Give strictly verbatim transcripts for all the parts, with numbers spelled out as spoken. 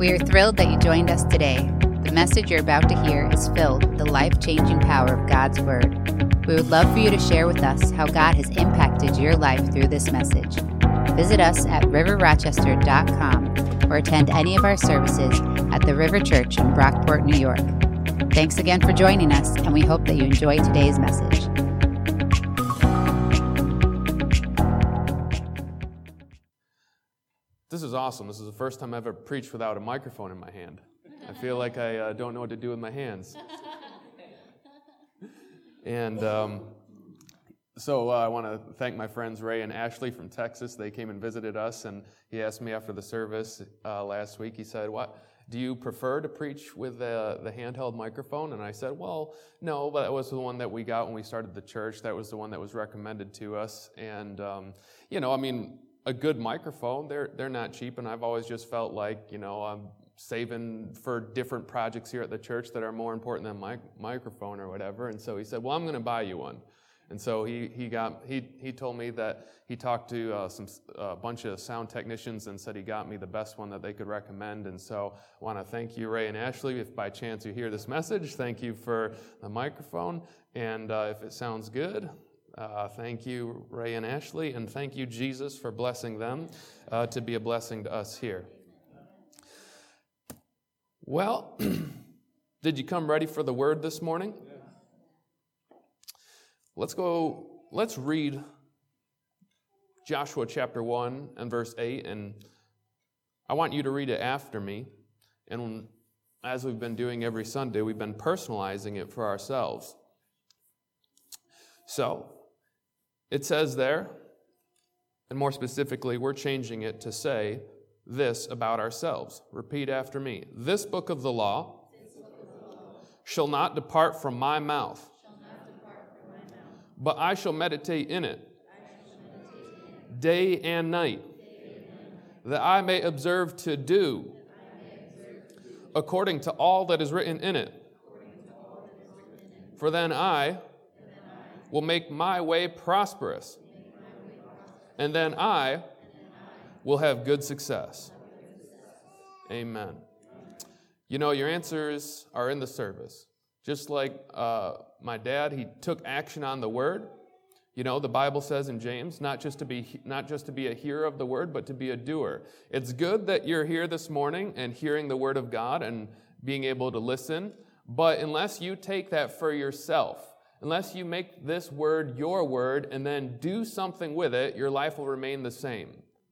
We are thrilled that you joined us today. The message you're about to hear is filled with the life-changing power of God's Word. We would love for you to share with us how God has impacted your life through this message. Visit us at river rochester dot com or attend any of our services at the River Church in Brockport, New York. Thanks again for joining us, and we hope that you enjoy today's message. This is awesome. This is the first time I've ever preached without a microphone in my hand. I feel like I uh, don't know what to do with my hands. And um, so uh, I want to thank my friends Ray and Ashley from Texas. They came and visited us, and he asked me after the service uh, last week, he said, "What? Do you prefer to preach with the, the handheld microphone?" And I said, well, no, but that was the one that we got when we started the church. That was the one that was recommended to us. And, um, you know, I mean, a good microphone, they're they're not cheap, and I've always just felt like, you know, I'm saving for different projects here at the church that are more important than my microphone or whatever. And so he said, well, I'm going to buy you one. And so he he got he he told me that he talked to uh, some a uh, bunch of sound technicians and said he got me the best one that they could recommend. And so I want to thank you, Ray and Ashley. If by chance you hear this message, thank you for the microphone. And uh, if it sounds good, uh, thank you, Ray and Ashley, and thank you, Jesus, for blessing them uh, to be a blessing to us here. Well, did you come ready for the word this morning? Let's go, let's read Joshua chapter one and verse eight, and I want you to read it after me. And as we've been doing every Sunday, we've been personalizing it for ourselves. So, it says there, and more specifically, we're changing it to say this about ourselves. Repeat after me. This book of the law shall not depart from my mouth, but I shall meditate in it day and night, that I may observe to do according to all that is written in it. For then I will make my way prosperous, and then I will have good success. Amen. You know, your answers are in the service. Just like uh, my dad, he took action on the word. You know, the Bible says in James, not just to be not just to be a hearer of the word, but to be a doer. It's good that you're here this morning and hearing the word of God and being able to listen. But unless you take that for yourself, unless you make this word your word and then do something with it, your life will remain the same.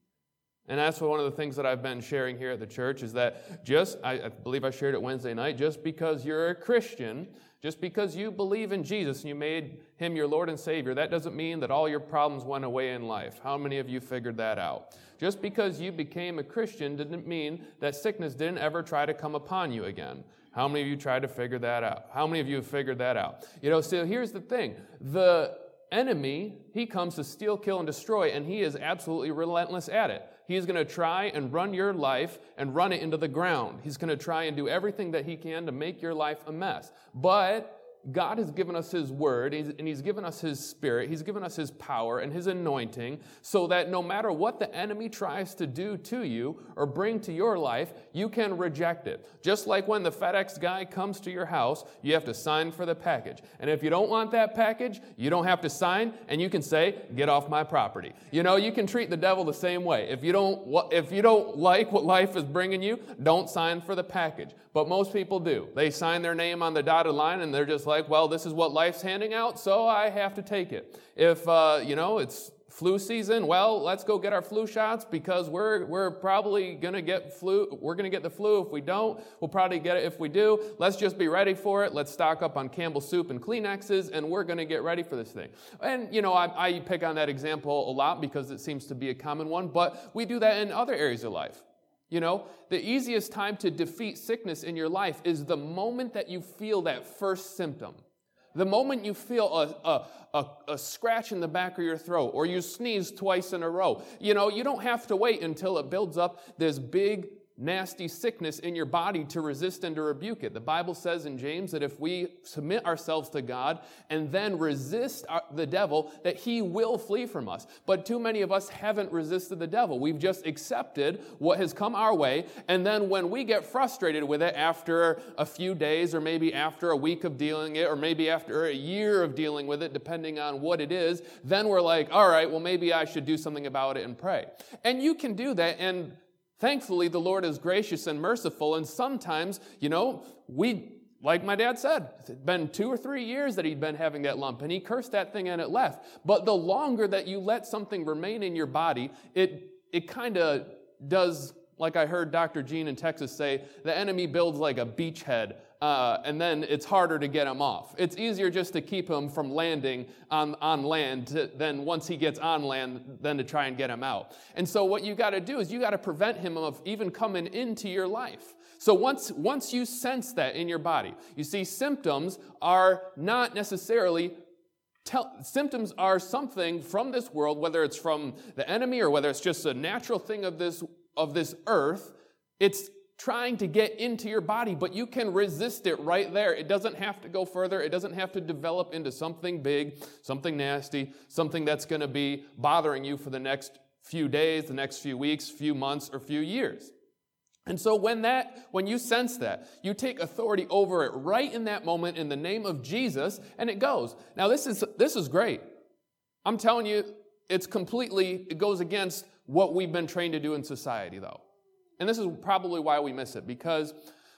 And that's one of the things that I've been sharing here at the church is that just, I, I believe I shared it Wednesday night, just because you're a Christian, just because you believe in Jesus and you made him your Lord and Savior, that doesn't mean that all your problems went away in life. How many of you figured that out? Just because you became a Christian didn't mean that sickness didn't ever try to come upon you again. How many of you tried to figure that out? How many of you have figured that out? You know, so here's the thing. The enemy, he comes to steal, kill, and destroy, and he is absolutely relentless at it. He's going to try and run your life and run it into the ground. He's going to try and do everything that he can to make your life a mess. But God has given us his word, and he's given us his spirit. He's given us his power and his anointing so that no matter what the enemy tries to do to you or bring to your life, you can reject it. Just like when the FedEx guy comes to your house, you have to sign for the package. And if you don't want that package, you don't have to sign, and you can say, get off my property. You know, you can treat the devil the same way. If you don't, if you don't like what life is bringing you, don't sign for the package. But most people do. They sign their name on the dotted line, and they're just like, well, this is what life's handing out, so I have to take it. If, uh, you know, it's flu season, well, let's go get our flu shots because we're we're probably going to get flu. We're going to get the flu. If we don't, we'll probably get it if we do. Let's just be ready for it. Let's stock up on Campbell soup and Kleenexes, and we're going to get ready for this thing. And, you know, I, I pick on that example a lot because it seems to be a common one, but we do that in other areas of life. You know, the easiest time to defeat sickness in your life is the moment that you feel that first symptom. The moment you feel a, a, a, a scratch in the back of your throat or you sneeze twice in a row. You know, you don't have to wait until it builds up this big nasty sickness in your body to resist and to rebuke it. The Bible says in James that if we submit ourselves to God and then resist our, the devil, that he will flee from us. But too many of us haven't resisted the devil. We've just accepted what has come our way, and then when we get frustrated with it after a few days, or maybe after a week of dealing it, or maybe after a year of dealing with it, depending on what it is, then we're like, all right, well, maybe I should do something about it and pray. And you can do that, and thankfully, the Lord is gracious and merciful, and sometimes, you know, we, like my dad said, it's been two or three years that he'd been having that lump, and he cursed that thing and it left. But the longer that you let something remain in your body, it it kind of does, like I heard Doctor Gene in Texas say, the enemy builds like a beachhead, uh, and then it's harder to get him off. It's easier just to keep him from landing on, on land to, than once he gets on land, than to try and get him out. And so what you got to do is you got to prevent him of even coming into your life. So once, once you sense that in your body, you see symptoms are not necessarily Tell, symptoms are something from this world, whether it's from the enemy or whether it's just a natural thing of this of this earth. It's trying to get into your body, but you can resist it right there. It doesn't have to go further. It doesn't have to develop into something big, something nasty, something that's going to be bothering you for the next few days, the next few weeks, few months, or few years. And so when that, when you sense that, you take authority over it right in that moment in the name of Jesus, and it goes. Now this is this is great. I'm telling you, it's completely, it goes against what we've been trained to do in society, though. And this is probably why we miss it, because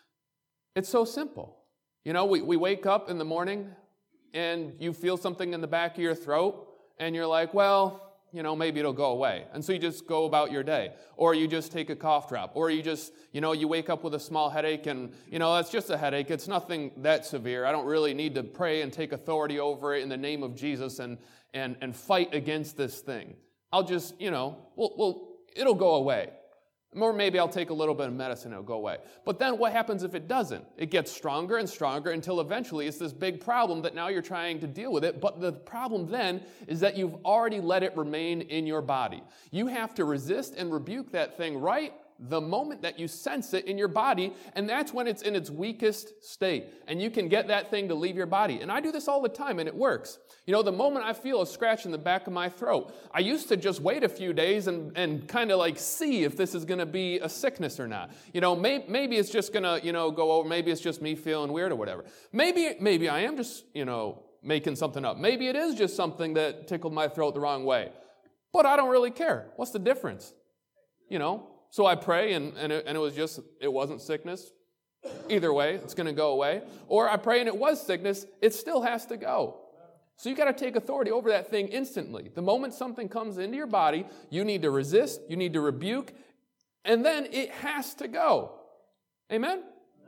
it's so simple. You know, we, we wake up in the morning, and you feel something in the back of your throat, and you're like, well, you know, maybe it'll go away. And so you just go about your day. Or you just take a cough drop. Or you just, you know, you wake up with a small headache and, you know, that's just a headache. It's nothing that severe. I don't really need to pray and take authority over it in the name of Jesus and and, and fight against this thing. I'll just, you know, well, well, it'll go away. Or maybe I'll take a little bit of medicine and it'll go away. But then what happens if it doesn't? It gets stronger and stronger until eventually it's this big problem that now you're trying to deal with it. But the problem then is that you've already let it remain in your body. You have to resist and rebuke that thing right the moment that you sense it in your body, and that's when it's in its weakest state. And you can get that thing to leave your body. And I do this all the time, and it works. You know, the moment I feel a scratch in the back of my throat, I used to just wait a few days and, and kind of like see if this is going to be a sickness or not. You know, may, maybe it's just going to, you know, go over. Maybe it's just me feeling weird or whatever. Maybe, maybe I am just, you know, making something up. Maybe it is just something that tickled my throat the wrong way. But I don't really care. What's the difference? You know? So I pray, and, and, it, and it was just, it wasn't sickness. Either way, it's going to go away. Or I pray and it was sickness, it still has to go. So you got to take authority over that thing instantly. The moment something comes into your body, you need to resist, you need to rebuke, and then it has to go. Amen?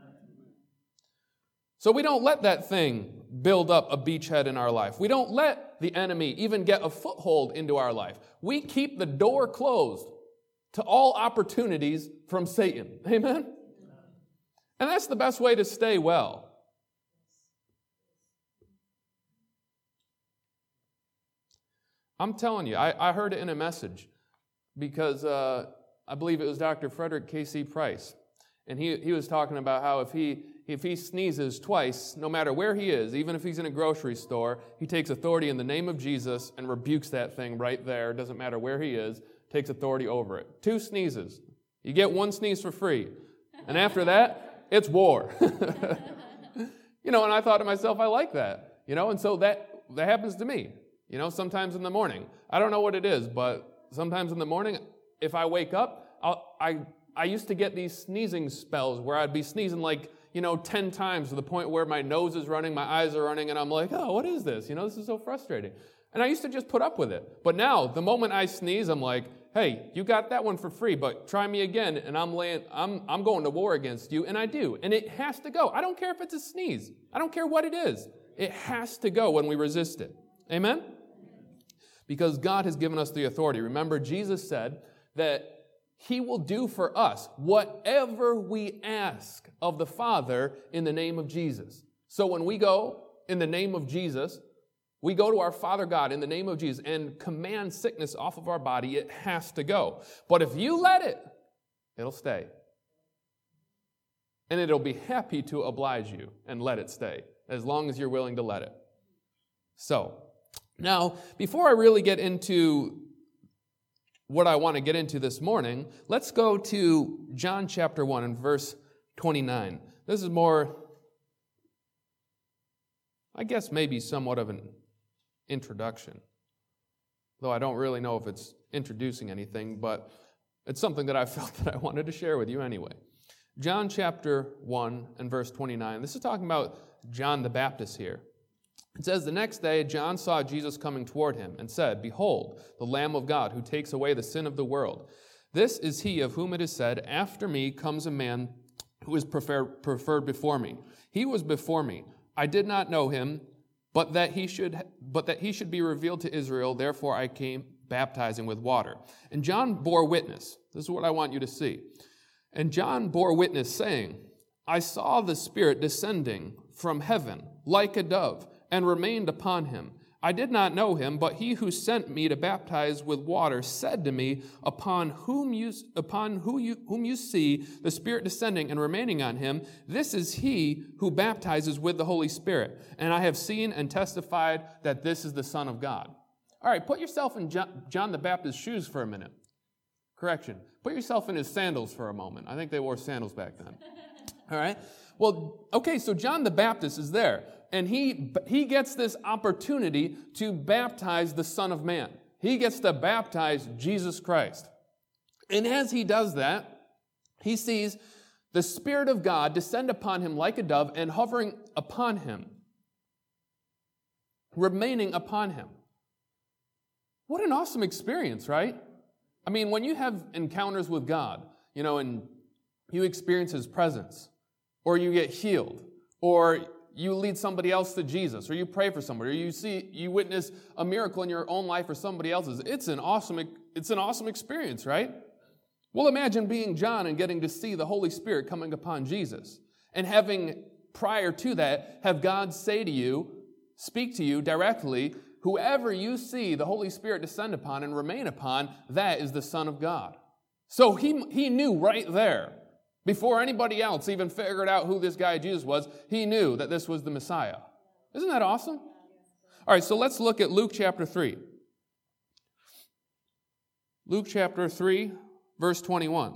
So we don't let that thing build up a beachhead in our life. We don't let the enemy even get a foothold into our life. We keep the door closed to all opportunities from Satan. Amen? And that's the best way to stay well. I'm telling you, I, I heard it in a message because uh, I believe it was Doctor Frederick K C Price. And he, he was talking about how if he, if he sneezes twice, no matter where he is, even if he's in a grocery store, he takes authority in the name of Jesus and rebukes that thing right there. It doesn't matter where he is. Takes authority over it. Two sneezes. You get one sneeze for free. And after that, it's war. You know, and I thought to myself, I like that. You know, and so that, that happens to me. You know, sometimes in the morning. I don't know what it is, but sometimes in the morning, if I wake up, I'll, I I used to get these sneezing spells where I'd be sneezing like, you know, ten times to the point where my nose is running, my eyes are running, and I'm like, oh, what is this? You know, this is so frustrating. And I used to just put up with it. But now, the moment I sneeze, I'm like, hey, you got that one for free, but try me again, and I'm laying, I'm, I'm going to war against you, and I do. And it has to go. I don't care if it's a sneeze. I don't care what it is. It has to go when we resist it. Amen? Because God has given us the authority. Remember, Jesus said that He will do for us whatever we ask of the Father in the name of Jesus. So when we go in the name of Jesus, we go to our Father God in the name of Jesus and command sickness off of our body. It has to go. But if you let it, it'll stay. and it'll be happy to oblige you and let it stay, as long as you're willing to let it. So, now, before I really get into what I want to get into this morning, let's go to John chapter one and verse twenty-nine. This is more, I guess maybe somewhat of an introduction, though I don't really know if it's introducing anything, but it's something that I felt that I wanted to share with you anyway. John chapter one and verse twenty-nine. This is talking about John the Baptist here. It says, "The next day John saw Jesus coming toward him and said, 'Behold, the Lamb of God who takes away the sin of the world. This is he of whom it is said, After me comes a man who is preferred, preferred before me. He was before me. I did not know him, but that he should, but that he should be revealed to Israel. Therefore I came baptizing with water.' And John bore witness." This is what I want you to see. "And John bore witness, saying, I saw the Spirit descending from heaven like a dove, and remained upon him. I did not know him, but he who sent me to baptize with water said to me, Upon whom you upon who you whom you see the Spirit descending and remaining on him, this is he who baptizes with the Holy Spirit. And I have seen and testified that this is the Son of God." All right, put yourself in John the Baptist's shoes for a minute. Correction. Put yourself in his sandals for a moment. I think they wore sandals back then. All right? Well, okay, so John the Baptist is there, and he he gets this opportunity to baptize the Son of Man. He gets to baptize Jesus Christ. And as he does that, he sees the Spirit of God descend upon him like a dove and hovering upon him, remaining upon him. What an awesome experience, right? I mean, when you have encounters with God, you know, and you experience His presence, or you get healed, or you lead somebody else to Jesus, or you pray for somebody, or you see, you witness a miracle in your own life or somebody else's, it's an awesome, it's an awesome experience, right? Well, imagine being John and getting to see the Holy Spirit coming upon Jesus, and having, prior to that, have God say to you, speak to you directly, whoever you see the Holy Spirit descend upon and remain upon, that is the Son of God. So he, he knew right there, before anybody else even figured out who this guy Jesus was, he knew that this was the Messiah. Isn't that awesome? All right, so let's look at Luke chapter three. Luke chapter three, verse twenty-one.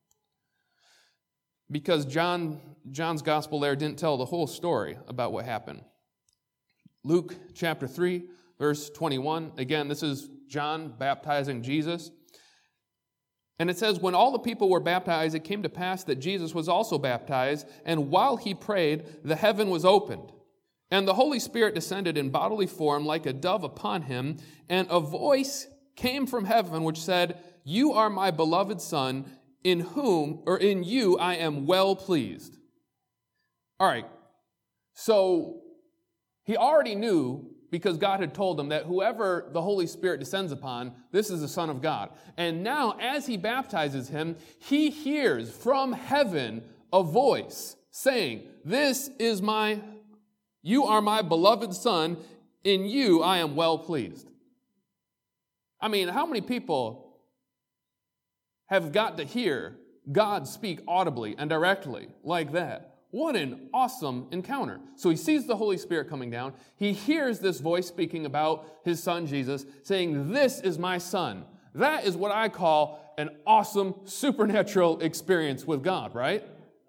Because John, John's gospel there didn't tell the whole story about what happened. Luke chapter three, verse twenty-one. Again, this is John baptizing Jesus. And it says, "When all the people were baptized, it came to pass that Jesus was also baptized, and while he prayed, the heaven was opened, and the Holy Spirit descended in bodily form like a dove upon him, and a voice came from heaven which said, 'You are my beloved Son, in whom, or in you, I am well pleased.'" All right, so he already knew, because God had told him that whoever the Holy Spirit descends upon, this is the Son of God. And now, as he baptizes him, he hears from heaven a voice saying, "This is my, you are my beloved Son, in you I am well pleased." I mean, how many people have got to hear God speak audibly and directly like that? What an awesome encounter. So he sees the Holy Spirit coming down. He hears this voice speaking about his son Jesus, saying, "This is my son." That is what I call an awesome supernatural experience with God, right?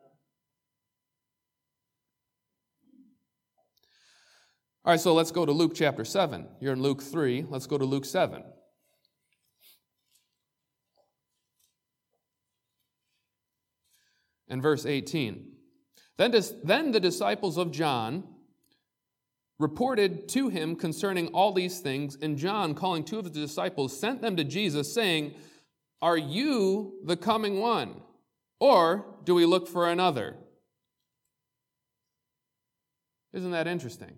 All right, so let's go to Luke chapter seven. You're in Luke three. Let's go to Luke seven. And verse eighteen. Then, then the disciples of John reported to him concerning all these things, and John, calling two of his disciples, sent them to Jesus, saying, "Are you the coming one, or do we look for another?" Isn't that interesting?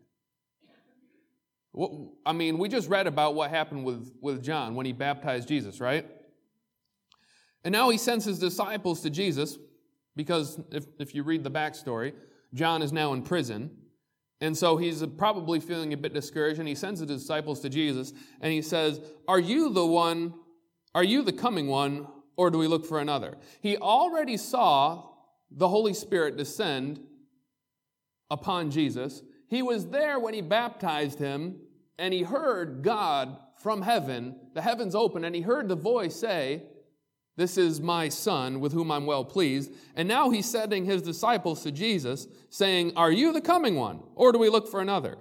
I mean, we just read about what happened with, with John when he baptized Jesus, right? And now he sends his disciples to Jesus, because if, if you read the backstory, John is now in prison. And so he's probably feeling a bit discouraged, and he sends his disciples to Jesus, and he says, "Are you the one, are you the coming one, or do we look for another?" He already saw the Holy Spirit descend upon Jesus. He was there when he baptized him, and he heard God from heaven, the heavens open, and he heard the voice say, "This is my Son, with whom I'm well pleased." And now he's sending his disciples to Jesus, saying, "Are you the coming one, or do we look for another?"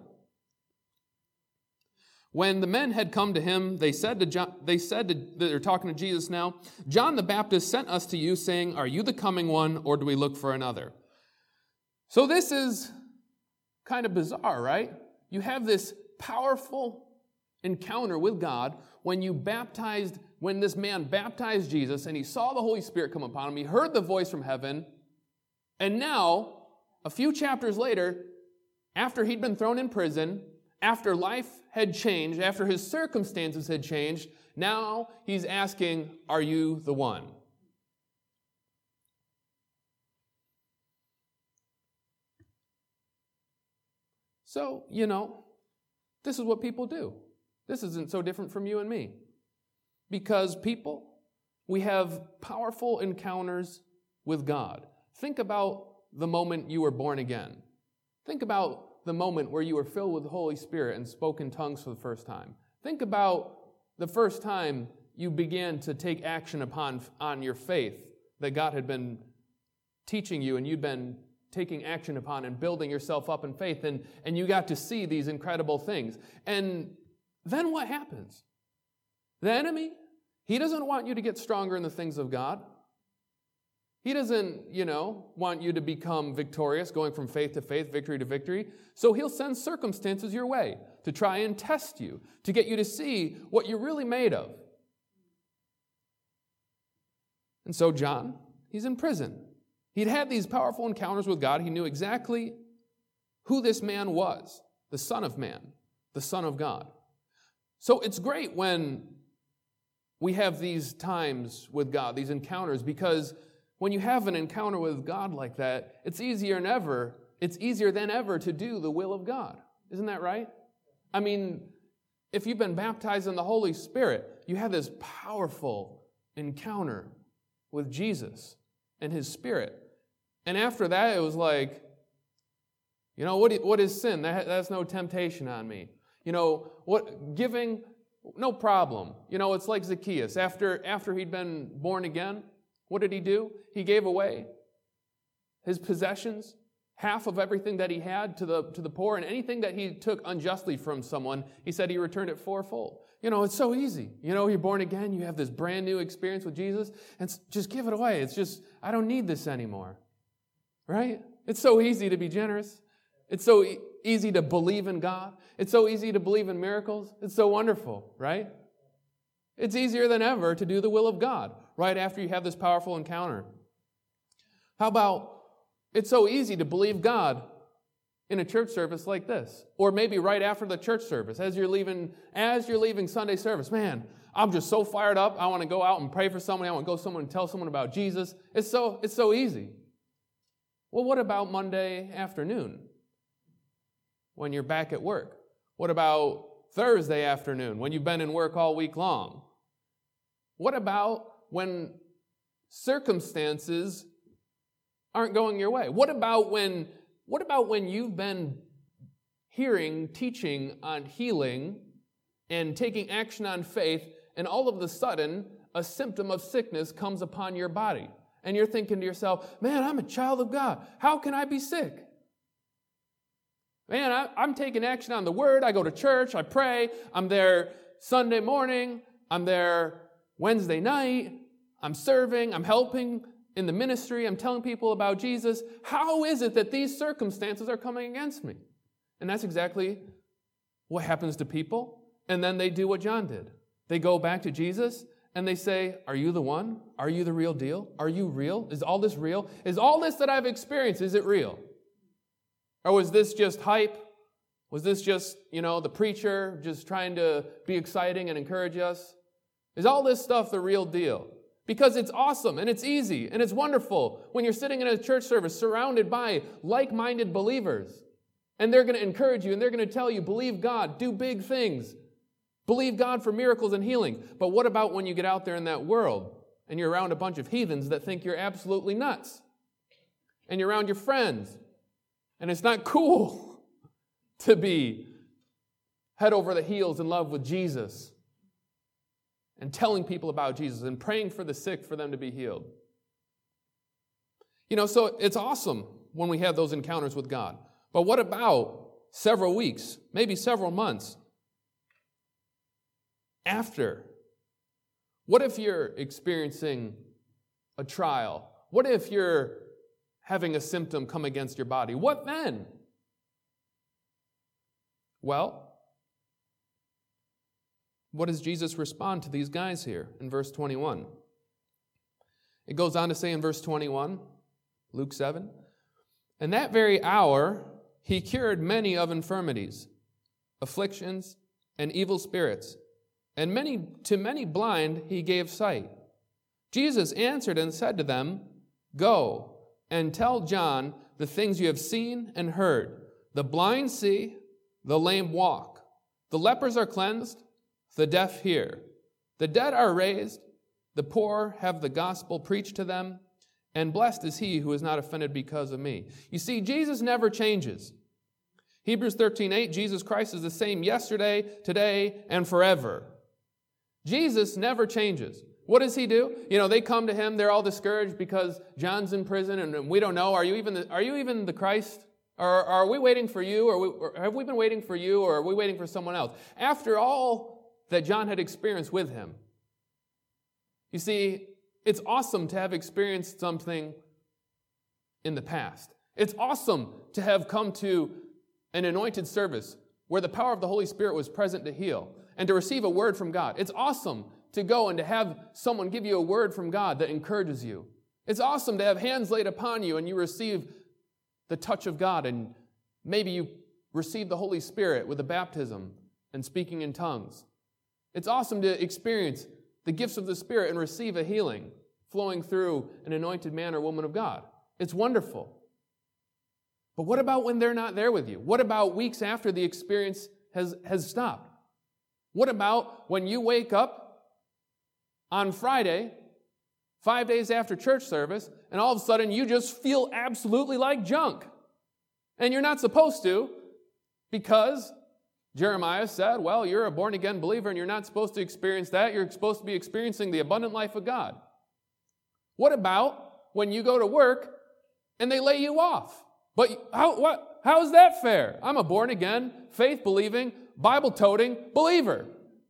When the men had come to him, they said to John, they said to, they're talking to Jesus now, "John the Baptist sent us to you, saying, 'Are you the coming one, or do we look for another?'" So this is kind of bizarre, right? You have this powerful encounter with God when you baptized, when this man baptized Jesus, and he saw the Holy Spirit come upon him, he heard the voice from heaven, and now, a few chapters later, after he'd been thrown in prison, after life had changed, after his circumstances had changed, now he's asking, "Are you the one?" So, you know, this is what people do. This isn't so different from you and me. Because people, we have powerful encounters with God. Think about the moment you were born again. Think about the moment where you were filled with the Holy Spirit and spoke in tongues for the first time. Think about the first time you began to take action upon on your faith that God had been teaching you and you'd been taking action upon and building yourself up in faith, and, and you got to see these incredible things. And then what happens? The enemy, he doesn't want you to get stronger in the things of God. He doesn't, you know, want you to become victorious, going from faith to faith, victory to victory. So he'll send circumstances your way to try and test you, to get you to see what you're really made of. And so John, he's in prison. He'd had these powerful encounters with God. He knew exactly who this man was, the Son of Man, the Son of God. So it's great when we have these times with God, these encounters, because when you have an encounter with God like that, it's easier than ever, it's easier than ever to do the will of God. Isn't that right? I mean, if you've been baptized in the Holy Spirit, you have this powerful encounter with Jesus and His Spirit. And after that, it was like, you know, what, what is sin? That, that's no temptation on me. You know, what giving, no problem. You know, it's like Zacchaeus. After, after he'd been born again, what did he do? He gave away his possessions, half of everything that he had to the, to the poor, and anything that he took unjustly from someone, he said he returned it fourfold. You know, it's so easy. You know, you're born again, you have this brand new experience with Jesus, and just give it away. It's just, I don't need this anymore. Right? It's so easy to be generous. It's so e- easy to believe in God. It's so easy to believe in miracles. It's so wonderful, right? It's easier than ever to do the will of God right after you have this powerful encounter. How about, it's so easy to believe God in a church service like this, or maybe right after the church service, as you're leaving, as you're leaving Sunday service. Man, I'm just so fired up. I want to go out and pray for somebody. I want to go somewhere and tell someone about Jesus. It's so, it's so easy. Well, what about Monday afternoon when you're back at work? What about Thursday afternoon when you've been in work all week long? What about when circumstances aren't going your way? What about when, what about when you've been hearing teaching on healing and taking action on faith, and all of a sudden a symptom of sickness comes upon your body? And you're thinking to yourself, man, I'm a child of God. How can I be sick? Man, I, I'm taking action on the Word. I go to church. I pray. I'm there Sunday morning. I'm there Wednesday night. I'm serving. I'm helping in the ministry. I'm telling people about Jesus. How is it that these circumstances are coming against me? And that's exactly what happens to people. And then they do what John did. They go back to Jesus. And they say, are you the one? Are you the real deal? Are you real? Is all this real? Is all this that I've experienced, is it real? Or was this just hype? Was this just, you know, the preacher just trying to be exciting and encourage us? Is all this stuff the real deal? Because it's awesome and it's easy and it's wonderful when you're sitting in a church service surrounded by like-minded believers. And they're going to encourage you and they're going to tell you, believe God, do big things. Believe God for miracles and healing. But what about when you get out there in that world and you're around a bunch of heathens that think you're absolutely nuts? and you're around your friends. And it's not cool to be head over the heels in love with Jesus and telling people about Jesus and praying for the sick for them to be healed. You know, so it's awesome when we have those encounters with God. But what about several weeks, maybe several months after? What if you're experiencing a trial? What if you're having a symptom come against your body? What then? Well, what does Jesus respond to these guys here in verse twenty-one? It goes on to say in verse twenty-one, Luke seven, "And that very hour he cured many of infirmities, afflictions, and evil spirits, and many to many blind he gave sight. Jesus answered and said to them, 'Go and tell John the things you have seen and heard. The blind see, the lame walk, the lepers are cleansed, the deaf hear, the dead are raised, the poor have the gospel preached to them, and blessed is he who is not offended because of me.'" You see, Jesus never changes. Hebrews thirteen eight, Jesus Christ is the same yesterday, today, and forever. Jesus never changes. What does he do? You know, they come to him, they're all discouraged because John's in prison and we don't know, are you even the, are you even the Christ? Or are we waiting for you? Or, we, or have we been waiting for you? Or are we waiting for someone else? After all that John had experienced with him. You see, it's awesome to have experienced something in the past. It's awesome to have come to an anointed service where the power of the Holy Spirit was present to heal and to receive a word from God. It's awesome to go and to have someone give you a word from God that encourages you. It's awesome to have hands laid upon you and you receive the touch of God, and maybe you receive the Holy Spirit with a baptism and speaking in tongues. It's awesome to experience the gifts of the Spirit and receive a healing flowing through an anointed man or woman of God. It's wonderful. But what about when they're not there with you? What about weeks after the experience has, has stopped? What about when you wake up on Friday, five days after church service, and all of a sudden you just feel absolutely like junk? And you're not supposed to, because Jeremiah said, well, you're a born-again believer and you're not supposed to experience that. You're supposed to be experiencing the abundant life of God. What about when you go to work and they lay you off? But how, what, how is that fair? I'm a born-again, faith-believing, Bible-toting believer.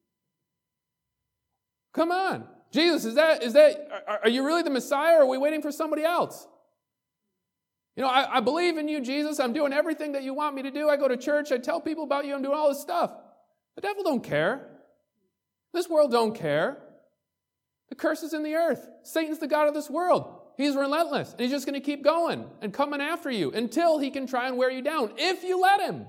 Come on. Jesus, is that, is that, are, are you really the Messiah, or are we waiting for somebody else? You know, I, I believe in you, Jesus. I'm doing everything that you want me to do. I go to church. I tell people about you. I'm doing all this stuff. The devil don't care. This world don't care. The curse is in the earth. Satan's the god of this world. He's relentless, and he's just going to keep going and coming after you until he can try and wear you down, if you let him.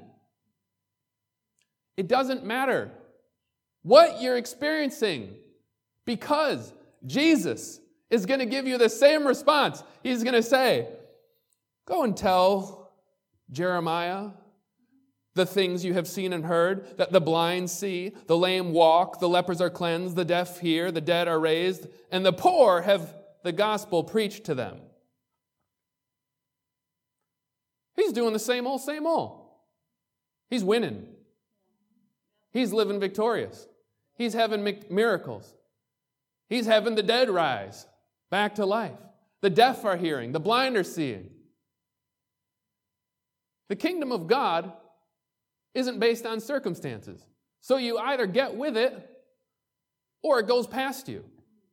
It doesn't matter what you're experiencing, because Jesus is going to give you the same response. He's going to say, go and tell Jeremiah the things you have seen and heard, that the blind see, the lame walk, the lepers are cleansed, the deaf hear, the dead are raised, and the poor have the gospel preached to them. He's doing the same old, same old. He's winning. He's living victorious. He's having miracles. He's having the dead rise back to life. The deaf are hearing. The blind are seeing. The kingdom of God isn't based on circumstances. So you either get with it or it goes past you.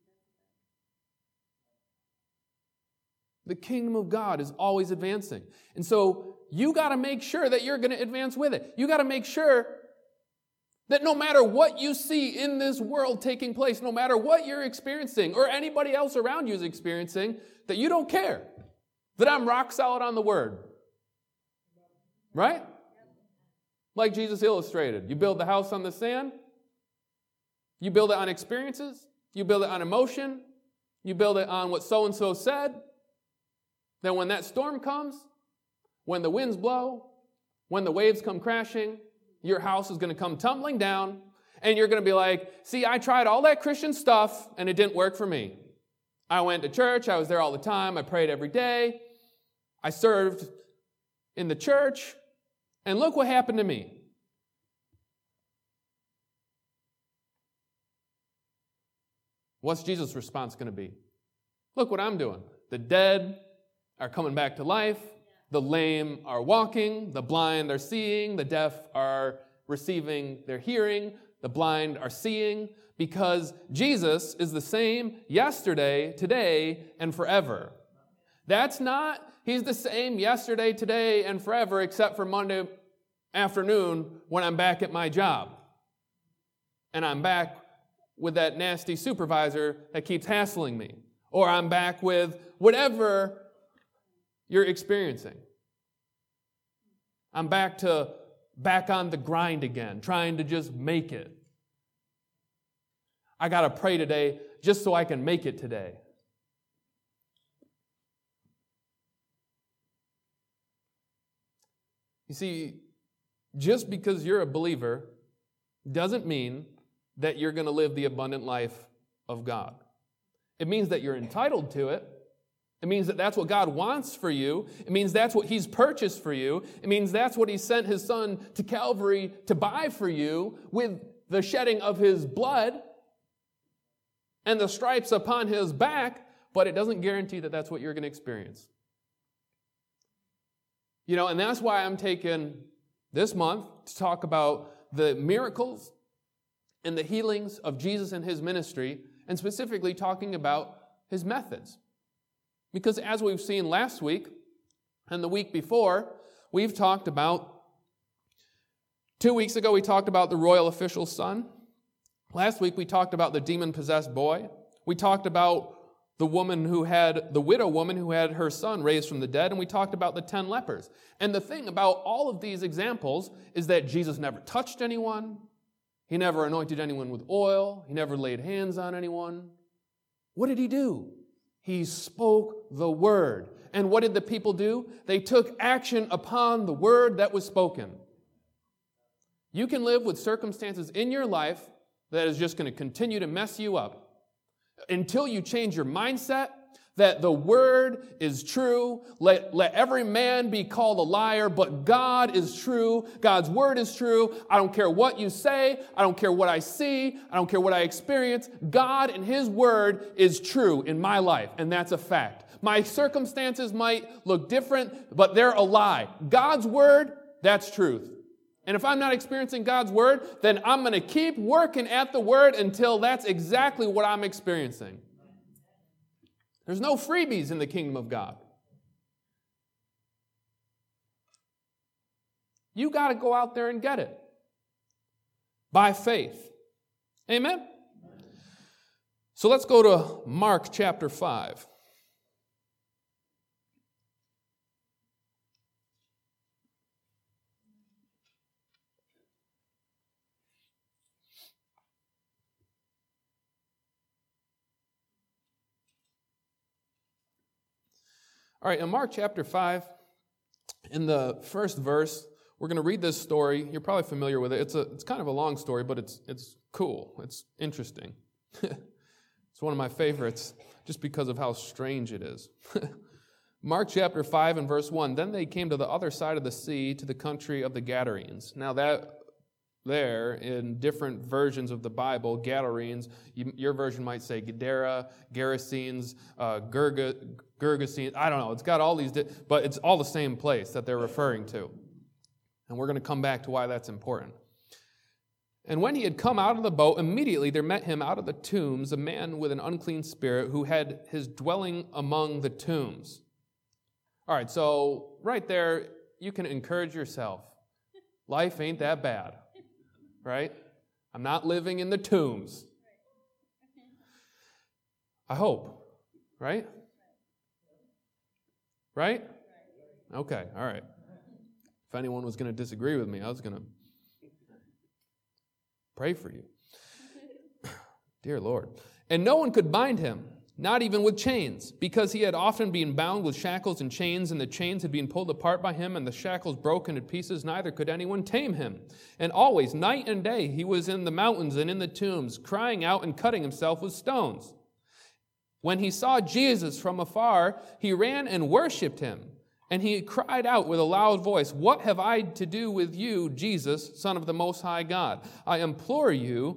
The kingdom of God is always advancing. And so you got to make sure that you're going to advance with it. You got to make sure that no matter what you see in this world taking place, no matter what you're experiencing or anybody else around you is experiencing, that you don't care. That I'm rock solid on the word. Right? Like Jesus illustrated. You build the house on the sand. You build it on experiences. You build it on emotion. You build it on what so-and-so said. Then when that storm comes, when the winds blow, when the waves come crashing, your house is going to come tumbling down, and you're going to be like, see, I tried all that Christian stuff, and it didn't work for me. I went to church. I was there all the time. I prayed every day. I served in the church, and look what happened to me. What's Jesus' response going to be? Look what I'm doing. The dead are coming back to life. The lame are walking. The blind are seeing. The deaf are receiving their hearing. The blind are seeing. Because Jesus is the same yesterday, today, and forever. That's not, he's the same yesterday, today, and forever, except for Monday afternoon when I'm back at my job. And I'm back with that nasty supervisor that keeps hassling me. Or I'm back with whatever you're experiencing. I'm back to, back on the grind again, trying to just make it. I got to pray today just so I can make it today. You see, just because you're a believer doesn't mean that you're going to live the abundant life of God. It means that you're entitled to it. It means that that's what God wants for you. It means that's what He's purchased for you. It means that's what He sent His Son to Calvary to buy for you with the shedding of His blood and the stripes upon His back, but it doesn't guarantee that that's what you're going to experience. You know, and that's why I'm taking this month to talk about the miracles and the healings of Jesus and His ministry, and specifically talking about His methods. Because as we've seen last week and the week before, we've talked about, two weeks ago we talked about the royal official's son. Last week we talked about the demon-possessed boy. We talked about the woman who had, the widow woman who had her son raised from the dead, and we talked about the ten lepers. And the thing about all of these examples is that Jesus never touched anyone. He never anointed anyone with oil. He never laid hands on anyone. What did He do? He spoke the word. And what did the people do? They took action upon the word that was spoken. You can live with circumstances in your life that is just going to continue to mess you up until you change your mindset that the word is true. Let, let every man be called a liar, but God is true. God's word is true. I don't care what you say. I don't care what I see. I don't care what I experience. God and His word is true in my life, and that's a fact. My circumstances might look different, but they're a lie. God's word, that's truth. And if I'm not experiencing God's word, then I'm going to keep working at the word until that's exactly what I'm experiencing. There's no freebies in the kingdom of God. You got to go out there and get it by faith. Amen? So let's go to Mark chapter five. All right, in Mark chapter five, in the first verse, we're going to read this story. You're probably familiar with it. It's a it's kind of a long story, but it's it's cool. It's interesting. It's one of my favorites just because of how strange it is. Mark chapter five and verse one, then they came to the other side of the sea, to the country of the Gadarenes. Now that there, in different versions of the Bible, Gadarenes, you, your version might say Gadara, Gerasenes, uh, Gerga, Gergesenes, I don't know. It's got all these, di- but it's all the same place that they're referring to. And we're going to come back to why that's important. And when he had come out of the boat, immediately there met him out of the tombs a man with an unclean spirit who had his dwelling among the tombs. All right, so right there, you can encourage yourself. Life ain't that bad. Right? I'm not living in the tombs. I hope. Right? Right? Okay, all right. If anyone was going to disagree with me, I was going to pray for you. Dear Lord. And no one could bind him, not even with chains, because he had often been bound with shackles and chains, and the chains had been pulled apart by him, and the shackles broken to pieces, neither could anyone tame him. And always, night and day, he was in the mountains and in the tombs, crying out and cutting himself with stones. When he saw Jesus from afar, he ran and worshipped him, And he cried out with a loud voice, "What have I to do with you, Jesus, Son of the Most High God? I implore you,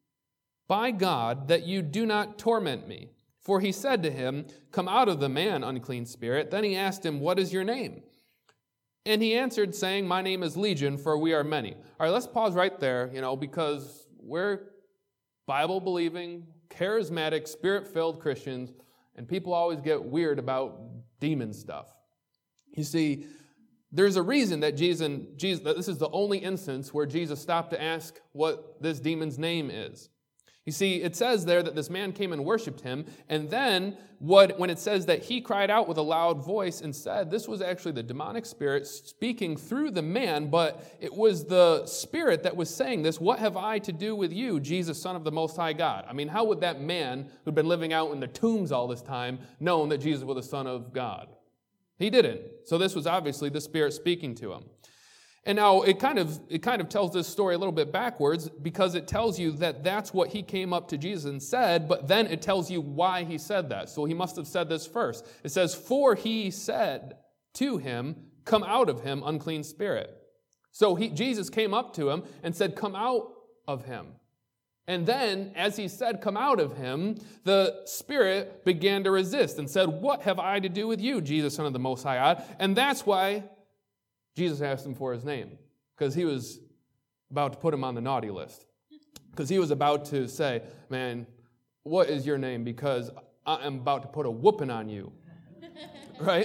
by God, that you do not torment me." For he said to him, "Come out of the man, unclean spirit." Then he asked him, "What is your name?" And he answered, saying, "My name is Legion, for we are many." All right, let's pause right there, you know, because we're Bible-believing, charismatic, spirit-filled Christians, and people always get weird about demon stuff. You see, there's a reason that Jesus, Jesus, that this is the only instance where Jesus stopped to ask what this demon's name is. You see, it says there that this man came and worshiped him, and then what, when it says that he cried out with a loud voice and said, this was actually the demonic spirit speaking through the man, but it was the spirit that was saying this, "What have I to do with you, Jesus, Son of the Most High God?" I mean, how would that man who'd been living out in the tombs all this time known that Jesus was the Son of God? He didn't. So this was obviously the spirit speaking to him. And now it kind of it kind of tells this story a little bit backwards, because it tells you that that's what he came up to Jesus and said, but then it tells you why he said that. So he must have said this first. It says, "For he said to him, 'Come out of him, unclean spirit.'" So he, Jesus came up to him and said, "Come out of him." And then, as he said, "Come out of him," the spirit began to resist and said, "What have I to do with you, Jesus, Son of the Most High God?" And that's why Jesus asked him for his name, because he was about to put him on the naughty list. Because he was about to say, "Man, what is your name? Because I am about to put a whooping on you." Right?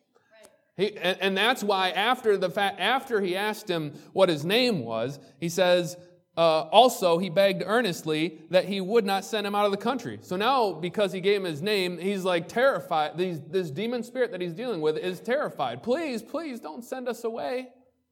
He, and, and that's why after the fact, after he asked him what his name was, he says, uh, also he begged earnestly that he would not send him out of the country. So now, because he gave him his name, he's like terrified. These, this demon spirit that he's dealing with is terrified. "Please, please don't send us away."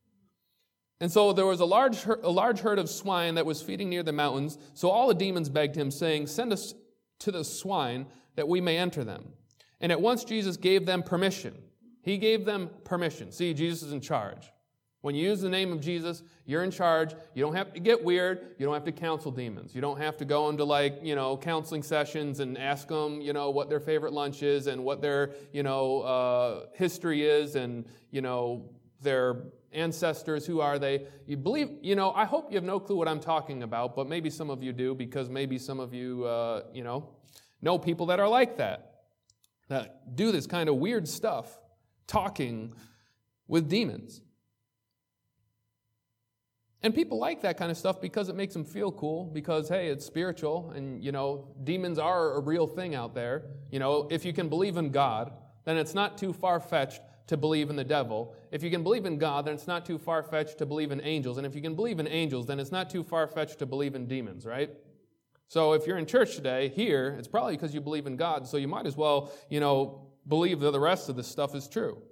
And so there was a large, a large herd of swine that was feeding near the mountains. So all the demons begged him, saying, "Send us to the swine that we may enter them." And at once Jesus gave them permission. He gave them permission. See, Jesus is in charge. When you use the name of Jesus, you're in charge. You don't have to get weird. You don't have to counsel demons. You don't have to go into, like, you know, counseling sessions and ask them, you know, what their favorite lunch is and what their, you know, uh, history is and, you know, their ancestors, who are they? You believe, you know, I hope you have no clue what I'm talking about, but maybe some of you do, because maybe some of you, uh, you know, know people that are like that, that do this kind of weird stuff, talking with demons. And people like that kind of stuff because it makes them feel cool, because, hey, it's spiritual, and, you know, demons are a real thing out there. You know, if you can believe in God, then it's not too far-fetched to believe in the devil. If you can believe in God, then it's not too far-fetched to believe in angels. And if you can believe in angels, then it's not too far-fetched to believe in demons, right? So if you're in church today, here, it's probably because you believe in God, so you might as well, you know, believe that the rest of this stuff is true.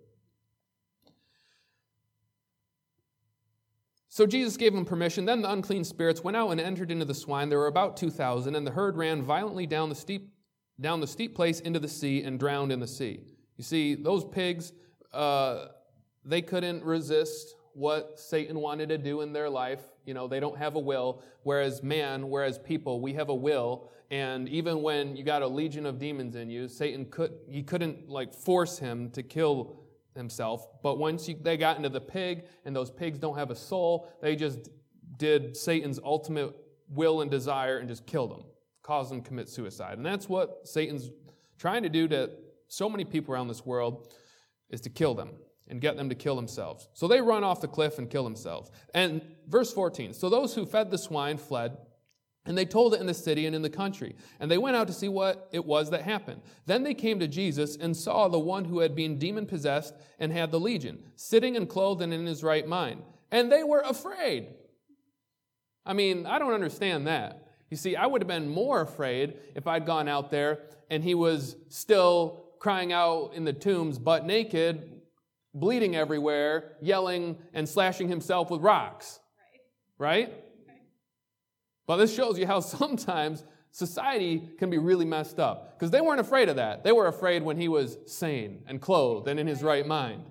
So Jesus gave them permission. Then the unclean spirits went out and entered into the swine. There were about two thousand, and the herd ran violently down the steep down the steep place into the sea and drowned in the sea. You see, those pigs, uh, they couldn't resist what Satan wanted to do in their life. You know, they don't have a will, whereas man, whereas people, we have a will. And even when you got a legion of demons in you, Satan could he couldn't like force him to kill himself. But once you, they got into the pig, and those pigs don't have a soul, they just did Satan's ultimate will and desire and just killed them, caused them to commit suicide. And that's what Satan's trying to do to so many people around this world, is to kill them and get them to kill themselves. So they run off the cliff and kill themselves. And verse fourteen, so those who fed the swine fled, and they told it in the city and in the country. And they went out to see what it was that happened. Then they came to Jesus and saw the one who had been demon-possessed and had the legion, sitting and clothed and in his right mind. And they were afraid. I mean, I don't understand that. You see, I would have been more afraid if I'd gone out there and he was still crying out in the tombs, butt naked, bleeding everywhere, yelling and slashing himself with rocks. Right? Right? But this shows you how sometimes society can be really messed up. Because they weren't afraid of that. They were afraid when he was sane and clothed and in his right mind.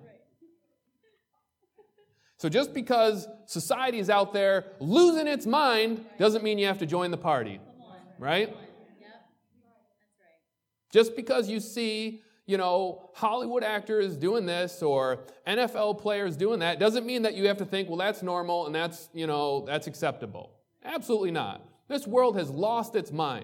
So just because society is out there losing its mind doesn't mean you have to join the party. Right? Just because you see, you know, Hollywood actors doing this or N F L players doing that doesn't mean that you have to think, well, that's normal and that's, you know, that's acceptable. Absolutely not. This world has lost its mind.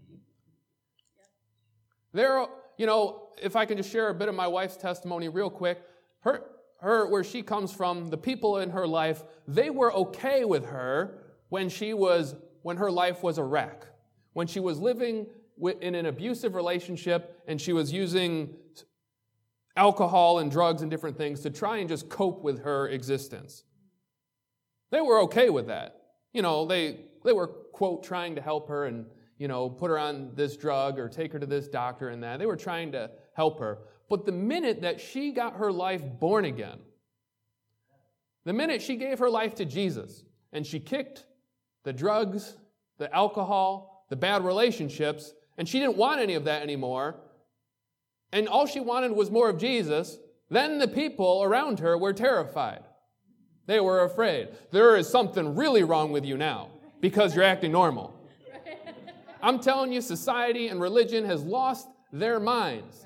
There, you know, if I can just share a bit of my wife's testimony real quick, her, her, where she comes from, the people in her life, they were okay with her when she was, when her life was a wreck, when she was living in an abusive relationship and she was using alcohol and drugs and different things to try and just cope with her existence. They were okay with that. You know, they, they were, quote, trying to help her and, you know, put her on this drug or take her to this doctor and that. They were trying to help her. But the minute that she got her life born again, the minute she gave her life to Jesus and she kicked the drugs, the alcohol, the bad relationships, and she didn't want any of that anymore, and all she wanted was more of Jesus, then the people around her were terrified. They were afraid. There is something really wrong with you now because you're acting normal. I'm telling you, society and religion has lost their minds.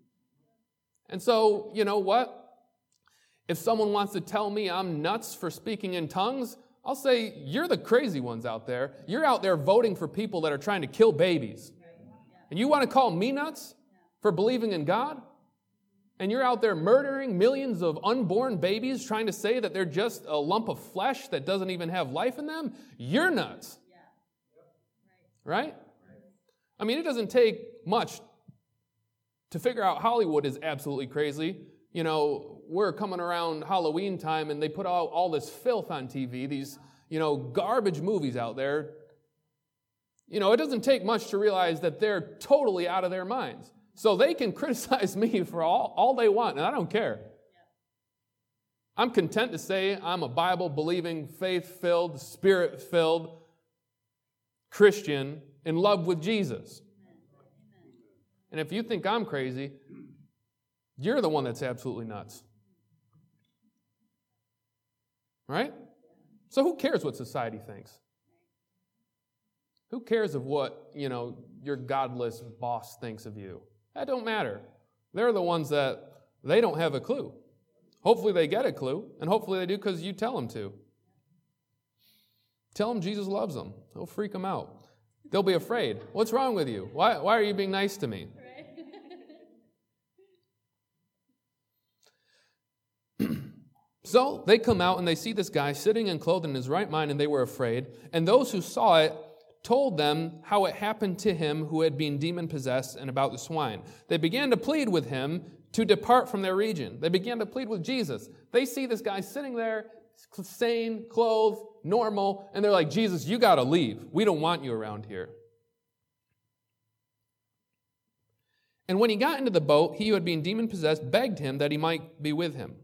And so, you know what? If someone wants to tell me I'm nuts for speaking in tongues, I'll say, you're the crazy ones out there. You're out there voting for people that are trying to kill babies. And you want to call me nuts for believing in God? And you're out there murdering millions of unborn babies trying to say that they're just a lump of flesh that doesn't even have life in them? You're nuts. Right? I mean, it doesn't take much to figure out Hollywood is absolutely crazy. You know, we're coming around Halloween time and they put out all this filth on T V, these, you know, garbage movies out there. You know, it doesn't take much to realize that they're totally out of their minds. So they can criticize me for all, all they want, and I don't care. I'm content to say I'm a Bible-believing, faith-filled, Spirit-filled Christian in love with Jesus. And if you think I'm crazy, you're the one that's absolutely nuts. Right? So who cares what society thinks? Who cares of what, you know, your godless boss thinks of you? That don't matter. They're the ones that they don't have a clue. Hopefully they get a clue, and hopefully they do because you tell them to. Tell them Jesus loves them. It'll freak them out. They'll be afraid. What's wrong with you? Why, why are you being nice to me? So they come out and they see this guy sitting and clothed in his right mind, and they were afraid. And those who saw it told them how it happened to him who had been demon-possessed and about the swine. They began to plead with him to depart from their region. They began to plead with Jesus. They see this guy sitting there, sane, clothed, normal, and they're like, Jesus, you got to leave. We don't want you around here. And when he got into the boat, he who had been demon-possessed begged him that he might be with him.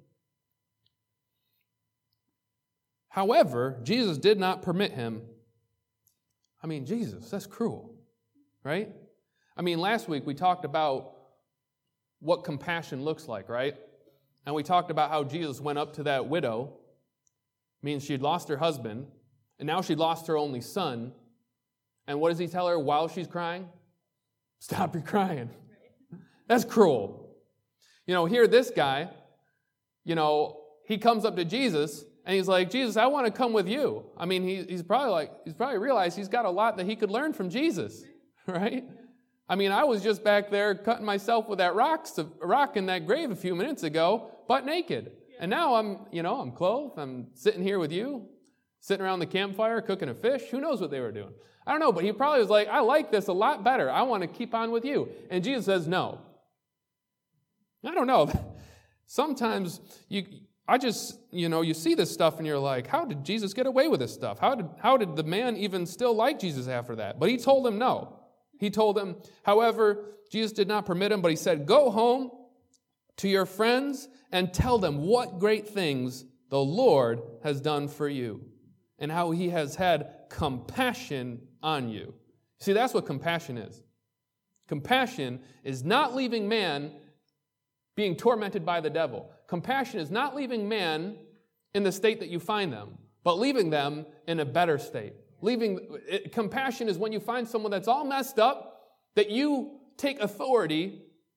However, Jesus did not permit him. I mean, Jesus, that's cruel, right? I mean, last week we talked about what compassion looks like, right? And we talked about how Jesus went up to that widow, means she'd lost her husband, and now she'd lost her only son. And what does he tell her while she's crying? Stop your crying. That's cruel. You know, here this guy, you know, he comes up to Jesus, and he's like, Jesus, I want to come with you. I mean, he, he's probably like, he's probably realized he's got a lot that he could learn from Jesus, right? I mean, I was just back there cutting myself with that rock, rock in that grave a few minutes ago, butt naked. And now I'm, you know, I'm clothed. I'm sitting here with you, sitting around the campfire, cooking a fish. Who knows what they were doing? I don't know, but he probably was like, I like this a lot better. I want to keep on with you. And Jesus says, no. I don't know. Sometimes you... I just, you know, you see this stuff and you're like, how did Jesus get away with this stuff? How did, how did the man even still like Jesus after that? But he told him no. He told him, however, Jesus did not permit him, but he said, go home to your friends and tell them what great things the Lord has done for you and how he has had compassion on you. See, that's what compassion is. Compassion is not leaving man being tormented by the devil. Compassion is not leaving man in the state that you find them, but leaving them in a better state. Leaving it, compassion is when you find someone that's all messed up, that you take authority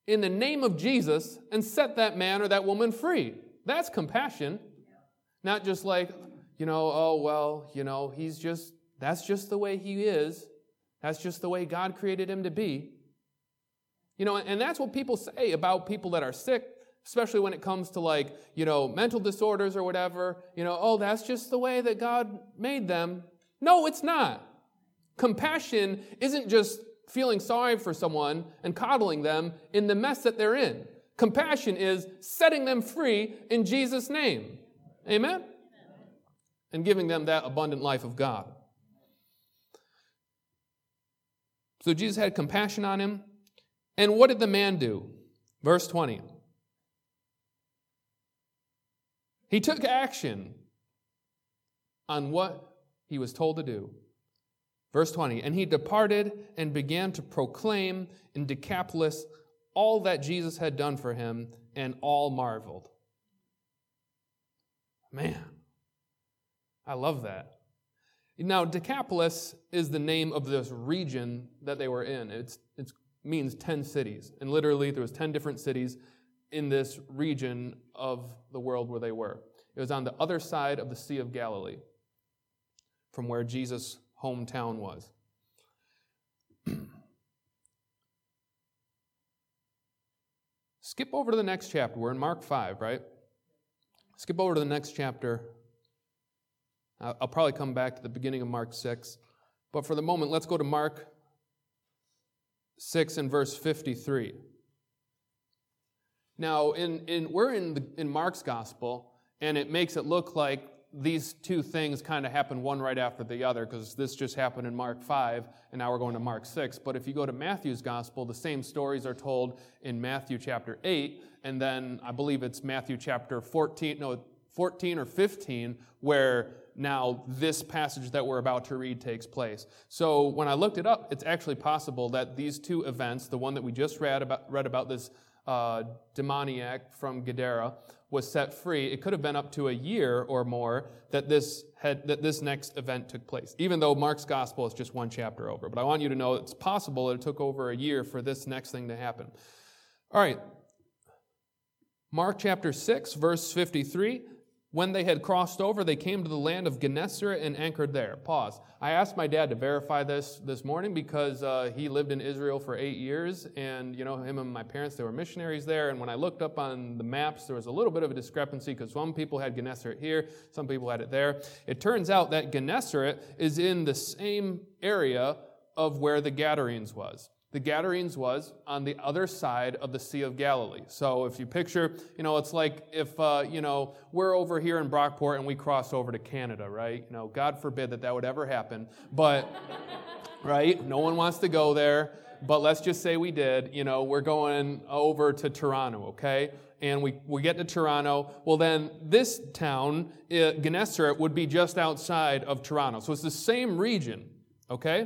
in the name of Jesus and set that man or that woman free. That's compassion. Not just like, you know, oh, well, you know, he's just, that's just the way he is. That's just the way God created him to be. You know, and that's what people say about people that are sick, especially when it comes to like, you know, mental disorders or whatever. You know, oh, that's just the way that God made them. No, it's not. Compassion isn't just feeling sorry for someone and coddling them in the mess that they're in. Compassion is setting them free in Jesus' name. Amen? And giving them that abundant life of God. So Jesus had compassion on him. And what did the man do? Verse twenty. He took action on what he was told to do. Verse twenty. And he departed and began to proclaim in Decapolis all that Jesus had done for him, and all marveled. Man, I love that. Now, Decapolis is the name of this region that they were in. It's it means ten cities. And literally, there was ten different cities in this region of the world where they were. It was on the other side of the Sea of Galilee, from where Jesus' hometown was. Skip over to the next chapter. We're in Mark five, right? Skip over to the next chapter. I'll probably come back to the beginning of Mark six. But for the moment, let's go to Mark six and verse fifty-three. Now, in, in we're in, the, in Mark's gospel, and it makes it look like these two things kind of happen one right after the other, because this just happened in Mark five, and now we're going to Mark six. But if you go to Matthew's gospel, the same stories are told in Matthew chapter eight, and then I believe it's Matthew chapter fourteen, no, fourteen or fifteen, where now this passage that we're about to read takes place. So when I looked it up, it's actually possible that these two events, the one that we just read about, read about this uh, demoniac from Gadara, was set free. It could have been up to a year or more that this had that this next event took place, even though Mark's gospel is just one chapter over. But I want you to know it's possible that it took over a year for this next thing to happen. All right. Mark chapter six, verse fifty-three. When they had crossed over, they came to the land of Gennesaret and anchored there. Pause. I asked my dad to verify this this morning because uh, he lived in Israel for eight years, and you know, him and my parents, they were missionaries there. And when I looked up on the maps, there was a little bit of a discrepancy because some people had Gennesaret here, some people had it there. It turns out that Gennesaret is in the same area of where the Gadarenes was. The Gadarenes was on the other side of the Sea of Galilee. So if you picture, you know, it's like if, uh, you know, we're over here in Brockport and we cross over to Canada, right? You know, God forbid that that would ever happen. But, right, no one wants to go there. But let's just say we did. You know, we're going over to Toronto, okay? And we, we get to Toronto. Well, then this town, uh, Gennesaret, would be just outside of Toronto. So it's the same region, okay?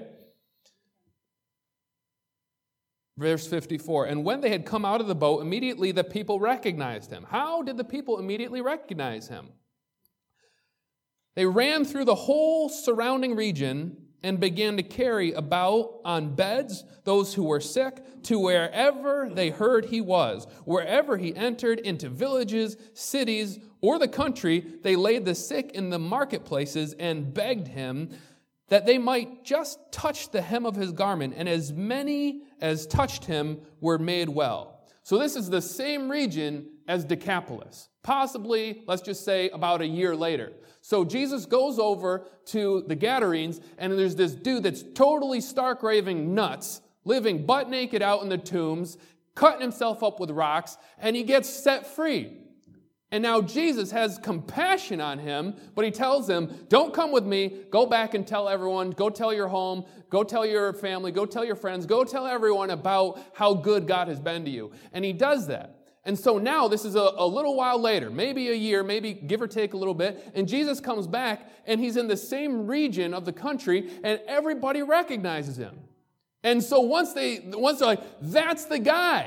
Verse fifty-four, and when they had come out of the boat, immediately the people recognized him. How did the people immediately recognize him? They ran through the whole surrounding region and began to carry about on beds those who were sick to wherever they heard he was. Wherever he entered into villages, cities, or the country, they laid the sick in the marketplaces and begged him that they might just touch the hem of his garment, and as many as touched him were made well. So this is the same region as Decapolis, possibly, let's just say, about a year later. So Jesus goes over to the Gadarenes, and there's this dude that's totally stark raving nuts, living butt naked out in the tombs, cutting himself up with rocks, and he gets set free. And now Jesus has compassion on him, but he tells him, don't come with me, go back and tell everyone, go tell your home, go tell your family, go tell your friends, go tell everyone about how good God has been to you. And he does that. And so now this is a, a little while later, maybe a year, maybe give or take a little bit, and Jesus comes back and he's in the same region of the country and everybody recognizes him. And so once, they, once they're like, that's the guy.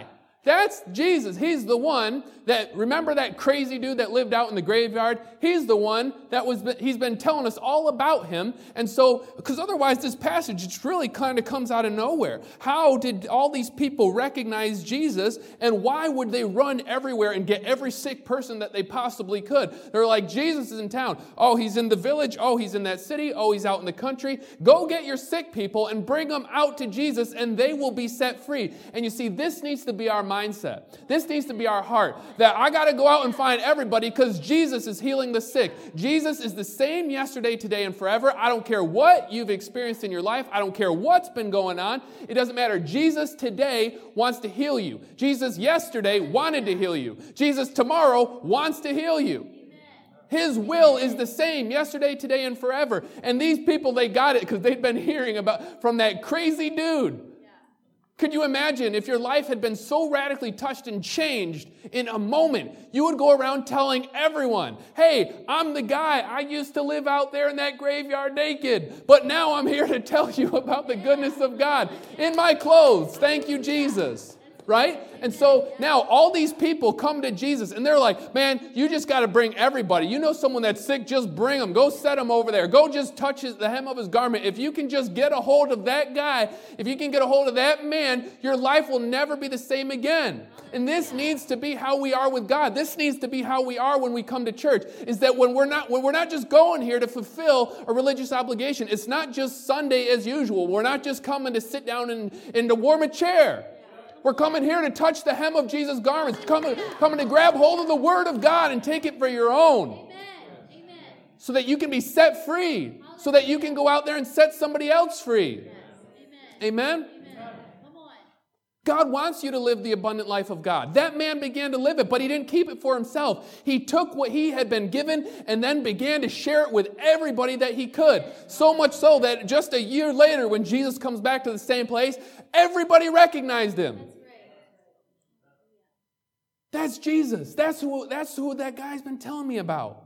That's Jesus. He's the one that, remember that crazy dude that lived out in the graveyard? He's the one that was, he's been telling us all about him. And so, because otherwise this passage just really kind of comes out of nowhere. How did all these people recognize Jesus, and why would they run everywhere and get every sick person that they possibly could? They're like, Jesus is in town. Oh, he's in the village. Oh, he's in that city. Oh, he's out in the country. Go get your sick people and bring them out to Jesus, and they will be set free. And you see, this needs to be our mindset. Mindset. This needs to be our heart, that I got to go out and find everybody because Jesus is healing the sick. Jesus is the same yesterday, today, and forever. I don't care what you've experienced in your life. I don't care what's been going on. It doesn't matter. Jesus today wants to heal you. Jesus yesterday wanted to heal you. Jesus tomorrow wants to heal you. His will is the same yesterday, today, and forever. And these people, they got it because they'd been hearing about from that crazy dude. Could you imagine if your life had been so radically touched and changed in a moment? You would go around telling everyone, hey, I'm the guy. I used to live out there in that graveyard naked, but now I'm here to tell you about the goodness of God in my clothes. Thank you, Jesus. Right? And so now all these people come to Jesus and they're like, man, you just got to bring everybody. You know someone that's sick, just bring them. Go set them over there. Go just touch his, the hem of his garment. If you can just get a hold of that guy, if you can get a hold of that man, your life will never be the same again. And this needs to be how we are with God. This needs to be how we are when we come to church, is that when we're not, when we're not just going here to fulfill a religious obligation, it's not just Sunday as usual. We're not just coming to sit down and, and to warm a chair. We're coming here to touch the hem of Jesus' garments, coming, coming to grab hold of the Word of God and take it for your own. Amen. So that you can be set free, so that you can go out there and set somebody else free. Amen? Amen? Amen. God wants you to live the abundant life of God. That man began to live it, but he didn't keep it for himself. He took what he had been given and then began to share it with everybody that he could. So much so that just a year later, when Jesus comes back to the same place, everybody recognized him. That's Jesus. That's who, that's who that guy's been telling me about.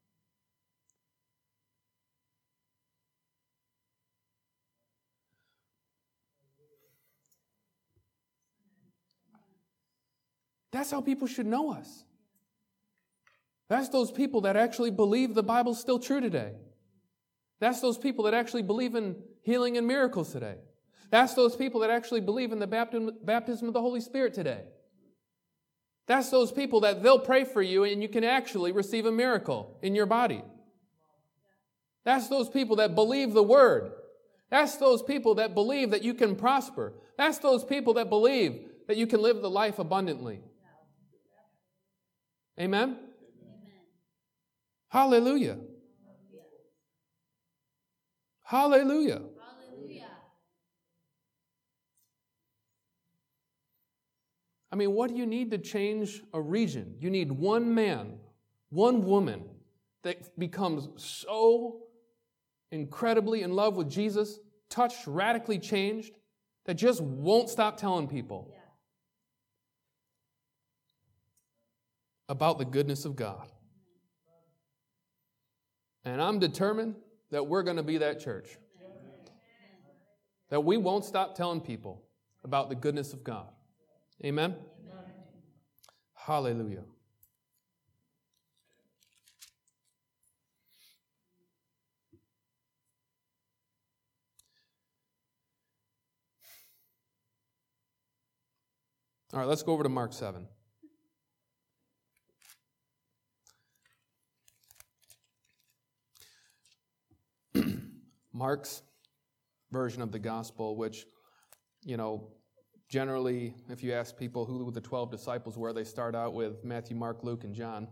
That's how people should know us. That's those people that actually believe the Bible's still true today. That's those people that actually believe in healing and miracles today. That's those people that actually believe in the baptism, baptism of the Holy Spirit today. That's those people that they'll pray for you and you can actually receive a miracle in your body. That's those people that believe the Word. That's those people that believe that you can prosper. That's those people that believe that you can live the life abundantly. Amen? Amen. Hallelujah. Hallelujah. Hallelujah. I mean, what do you need to change a region? You need one man, one woman that becomes so incredibly in love with Jesus, touched, radically changed, that just won't stop telling people yeah. about the goodness of God. And I'm determined that we're going to be that church. That we won't stop telling people about the goodness of God. Amen? Amen. Hallelujah. All right, let's go over to Mark seven. Mark's version of the gospel, which, you know, generally, if you ask people who the twelve disciples were, they start out with Matthew, Mark, Luke, and John.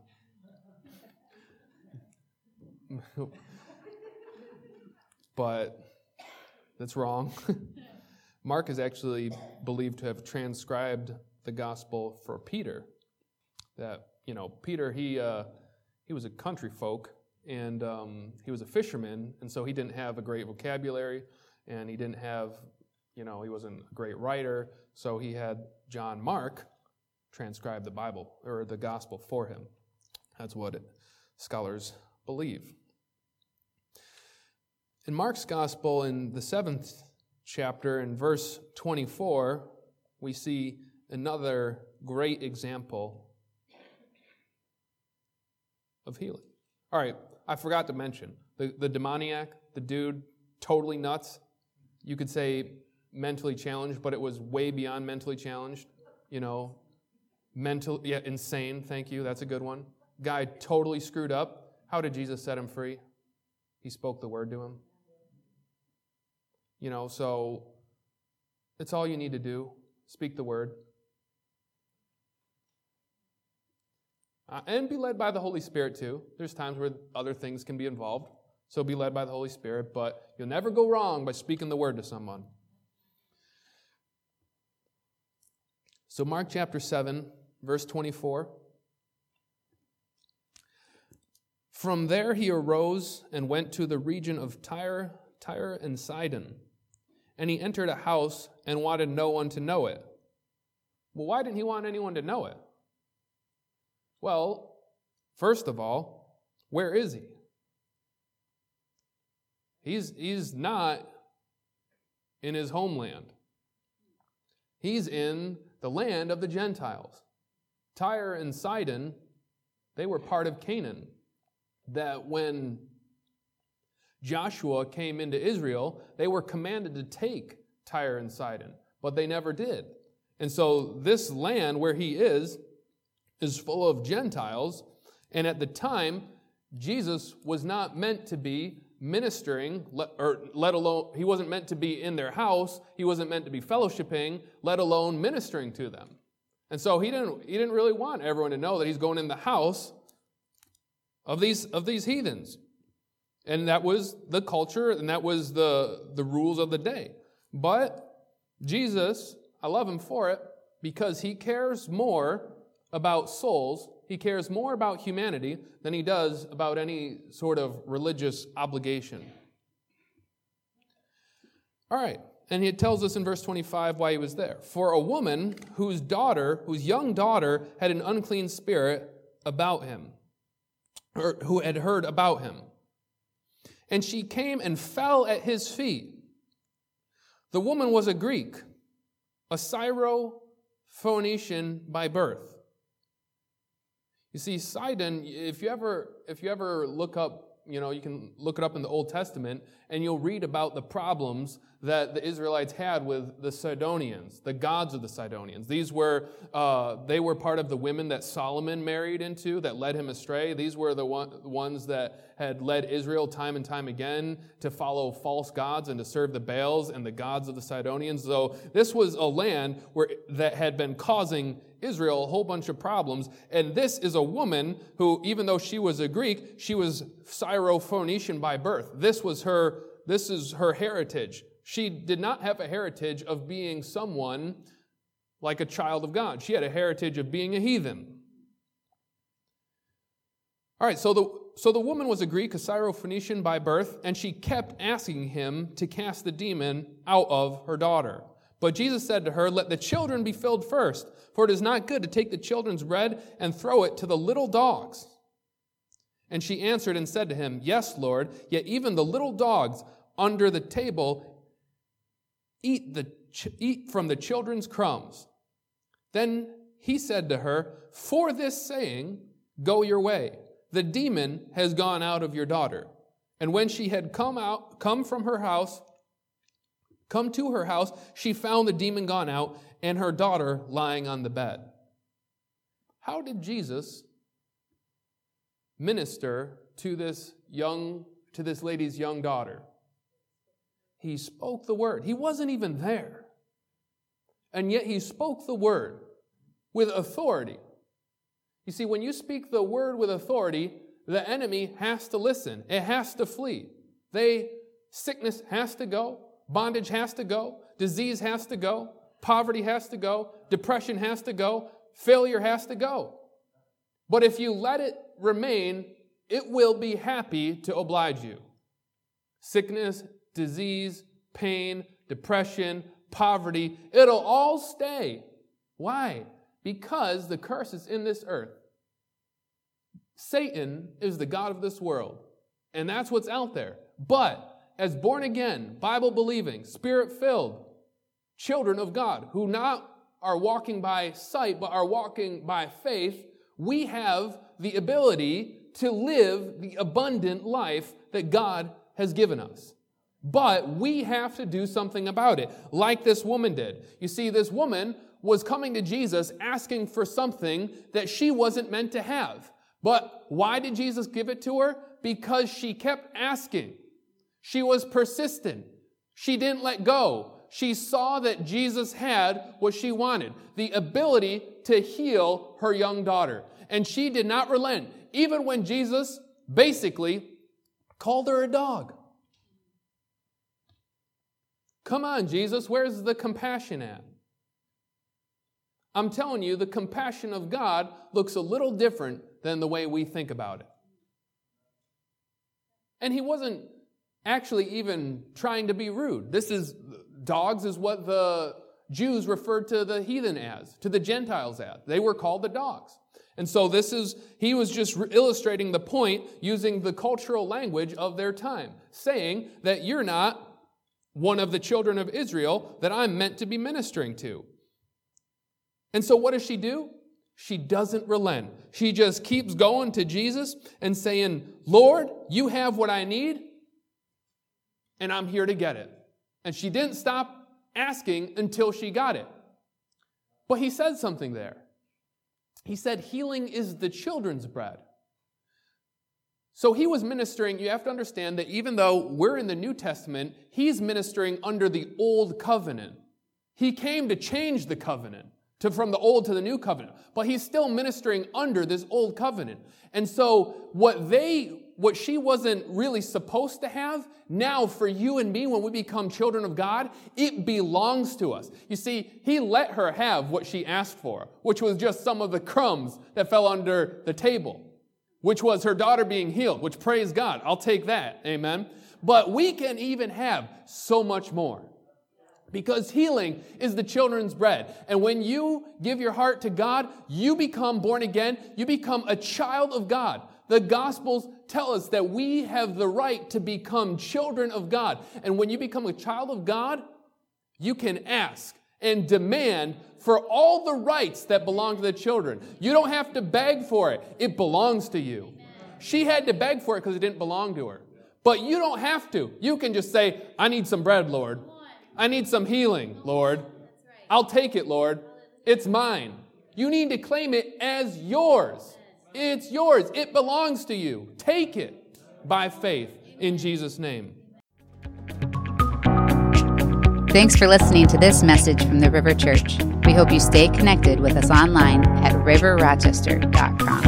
But that's wrong. Mark is actually believed to have transcribed the gospel for Peter. That, you know, Peter, he uh, he was a country folk, and um, he was a fisherman, and so he didn't have a great vocabulary, and he didn't have, you know, he wasn't a great writer, so he had John Mark transcribe the Bible, or the gospel for him. That's what it, scholars believe. In Mark's gospel, in the seventh chapter, in verse twenty-four, we see another great example of healing. All right, I forgot to mention, the, the demoniac, the dude, totally nuts. You could say mentally challenged, but it was way beyond mentally challenged. You know, mental, yeah, insane, thank you, that's a good one. Guy totally screwed up. How did Jesus set him free? He spoke the word to him. You know, so it's all you need to do. Speak the word. Uh, and be led by the Holy Spirit too. There's times where other things can be involved. So be led by the Holy Spirit, but you'll never go wrong by speaking the word to someone. So Mark chapter seven, verse twenty-four. From there he arose and went to the region of Tyre, Tyre and Sidon. And he entered a house and wanted no one to know it. Well, why didn't he want anyone to know it? Well, first of all, where is he? He's, he's not in his homeland. He's in the land of the Gentiles. Tyre and Sidon, they were part of Canaan. That when Joshua came into Israel, they were commanded to take Tyre and Sidon, but they never did. And so this land where he is, is full of Gentiles, and at the time, Jesus was not meant to be ministering, or let alone, he wasn't meant to be in their house, he wasn't meant to be fellowshipping, let alone ministering to them. And so he didn't, he didn't really want everyone to know that he's going in the house of these, of these heathens. And that was the culture, and that was the, the rules of the day. But Jesus, I love him for it, because he cares more about souls, he cares more about humanity than he does about any sort of religious obligation. All right, and he tells us in verse twenty-five why he was there. For a woman whose daughter, whose young daughter had an unclean spirit about him, or who had heard about him. And she came and fell at his feet. The woman was a Greek, a Syro-Phoenician by birth. You see, Sidon, if you ever if you ever look up, you know, you can look it up in the Old Testament, and you'll read about the problems that the Israelites had with the Sidonians, the gods of the Sidonians. These were, uh, they were part of the women that Solomon married into that led him astray. These were the one, ones that had led Israel time and time again to follow false gods and to serve the Baals and the gods of the Sidonians. So this was a land where that had been causing Israel a whole bunch of problems. And this is a woman who, even though she was a Greek, she was Syro-Phoenician by birth. This was her, this is her heritage. She did not have a heritage of being someone like a child of God. She had a heritage of being a heathen. All right, so the so the woman was a Greek, a Syro-Phoenician by birth, and she kept asking him to cast the demon out of her daughter. But Jesus said to her, "Let the children be filled first, for it is not good to take the children's bread and throw it to the little dogs." And she answered and said to him, "Yes, Lord, yet even the little dogs under the table eat the ch- eat from the children's crumbs." Then he said to her, "For this saying, go your way. The demon has gone out of your daughter." And when she had come out, come from her house, come to her house, she found the demon gone out and her daughter lying on the bed. How did Jesus minister to this young, to this lady's young daughter? He spoke the word. He wasn't even there. And yet he spoke the word with authority. You see, when you speak the word with authority, the enemy has to listen. It has to flee. They, sickness has to go. Bondage has to go. Disease has to go. Poverty has to go. Depression has to go. Failure has to go. But if you let it remain, it will be happy to oblige you. Sickness, disease, pain, depression, poverty, it'll all stay. Why? Because the curse is in this earth. Satan is the god of this world, and that's what's out there. But as born again, Bible-believing, Spirit-filled children of God who not are walking by sight, but are walking by faith, we have the ability to live the abundant life that God has given us. But we have to do something about it, like this woman did. You see, this woman was coming to Jesus asking for something that she wasn't meant to have. But why did Jesus give it to her? Because she kept asking. She was persistent. She didn't let go. She saw that Jesus had what she wanted, the ability to heal her young daughter. And she did not relent, even when Jesus basically called her a dog. Come on, Jesus, where's the compassion at? I'm telling you, the compassion of God looks a little different than the way we think about it. And he wasn't actually even trying to be rude. This is, dogs is what the Jews referred to the heathen as, to the Gentiles as. They were called the dogs. And so this is, he was just illustrating the point using the cultural language of their time, saying that you're not one of the children of Israel that I'm meant to be ministering to. And so what does she do? She doesn't relent. She just keeps going to Jesus and saying, Lord, you have what I need, and I'm here to get it. And she didn't stop asking until she got it. But he said something there. He said, healing is the children's bread. So he was ministering. You have to understand that even though we're in the New Testament, he's ministering under the old covenant. He came to change the covenant to, from the old to the new covenant, but he's still ministering under this old covenant. And so what they, what she wasn't really supposed to have, now for you and me, when we become children of God, it belongs to us. You see, he let her have what she asked for, which was just some of the crumbs that fell under the table, which was her daughter being healed, which, praise God, I'll take that, amen. But we can even have so much more, because healing is the children's bread. And when you give your heart to God, you become born again, you become a child of God. The Gospels tell us that we have the right to become children of God. And when you become a child of God, you can ask and demand for all the rights that belong to the children. You don't have to beg for it. It belongs to you. She had to beg for it because it didn't belong to her. But you don't have to. You can just say, I need some bread, Lord. I need some healing, Lord. I'll take it, Lord. It's mine. You need to claim it as yours. It's yours. It belongs to you. Take it by faith in Jesus' name. Thanks for listening to this message from the River Church. We hope you stay connected with us online at river rochester dot com.